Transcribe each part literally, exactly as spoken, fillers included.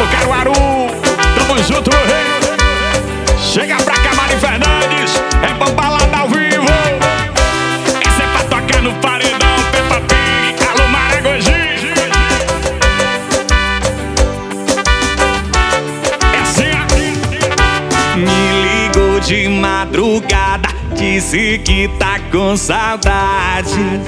Alô, Caruaru, tamo junto, meu rei. Chega pra cá, Mari Fernandes, é bom balada ao vivo. Essa é pra tocar no paredão, Peppa Pig. Alô, Maragogi. É assim, ó. Me ligou de madrugada, disse que tá com saudade.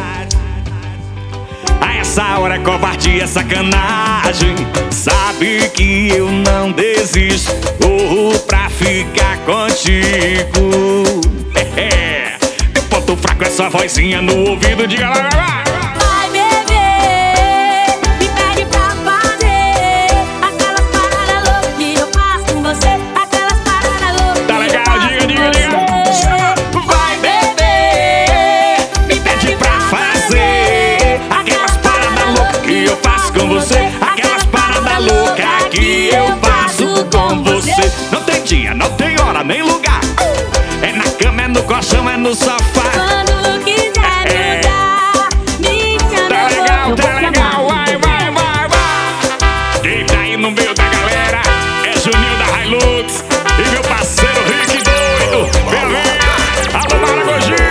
A essa hora é covardia, sacanagem. Sabe que eu não desisto, corro pra ficar contigo. É, é. Meu ponto fraco é sua vozinha no ouvido, diga lá, lá, lá. Vai beber, me pede pra fazer aquelas paradas loucas que eu faço com você. Aquelas paradas loucas. Tá legal, diga, diga, diga. Vai beber, me pede pra fazer aquelas paradas loucas que eu faço com você. Aquelas paradas loucas que eu faço com você. Não tem dia, não tem hora, nem lugar. É na cama, é no colchão, é no sofá. Quando quiser É. mudar, me chama. Tá eu legal, vou tá chamar. legal, vai, vai, vai, vai. Quem tá aí no meio da galera é Juninho da Hilux e meu parceiro Rick doido. Vem, vem. Alô, Maragogi.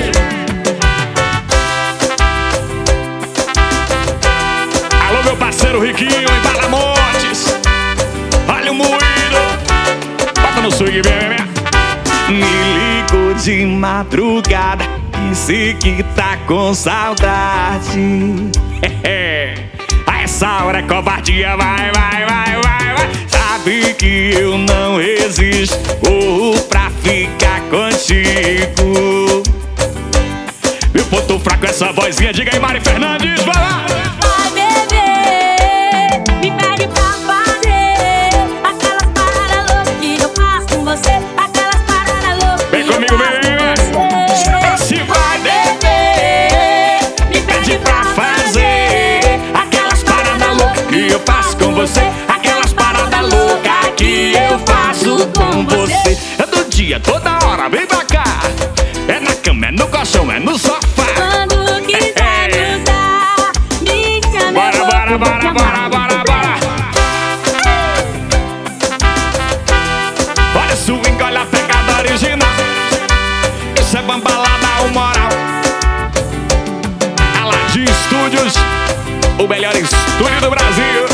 Alô, meu parceiro Riquinho em Balamontes. Olha o moído. Bota no swing, vem, vem, vem. Me ligou de madrugada, disse que tá com saudade. É, a essa hora é covardia, vai, vai, vai, vai, vai. Sabe que eu não resisto, corro pra ficar contigo. Meu ponto fraco é essa vozinha, diga aí, Mari Fernandes, vai lá. Vai beber, me pede pra fazer aquelas paradas loucas que eu faço com você. Aquelas paradas loucas Vem que eu comigo, faço vem, vem. com você. Se vai Beber, me Pede pra fazer aquelas paradas loucas que eu faço com você. Aquelas paradas loucas que eu faço com você. É do dia, toda hora, vem pra cá. É na cama, é no colchão, é no sofá. Quando quiser É. usar, me chama. Bora, eu vou bora, bora, chamar. bora, bora, bora. Olha o swing, olha a pegada original. Isso é bambalada, o moral. Aladim Studios, o melhor estúdio do Brasil.